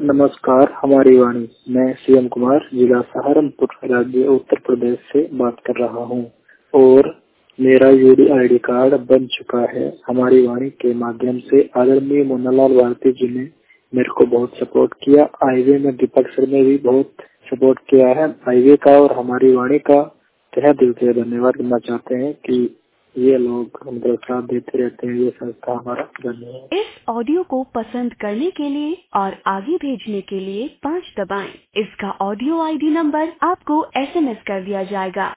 नमस्कार, हमारी वाणी। मैं सीएम कुमार, जिला सहारनपुर, राज्य उत्तर प्रदेश से बात कर रहा हूँ और मेरा यूडी आईडी कार्ड बन चुका है। हमारी वाणी के माध्यम से आदरणीय मुन्नालाल भारती जी ने मेरे को बहुत सपोर्ट किया। हाईवे में दीपक सर ने भी बहुत सपोर्ट किया है। हाईवे का और हमारी वाणी का तहे दिल से धन्यवाद करना चाहते हैं कि ये लोग हमको साथ देते रहते हैं। ये संस्था हमारा धन्यवाद। इस ऑडियो को पसंद करने के लिए और आगे भेजने के लिए 5 दबाएं। इसका ऑडियो आईडी नंबर आपको एसएमएस कर दिया जाएगा।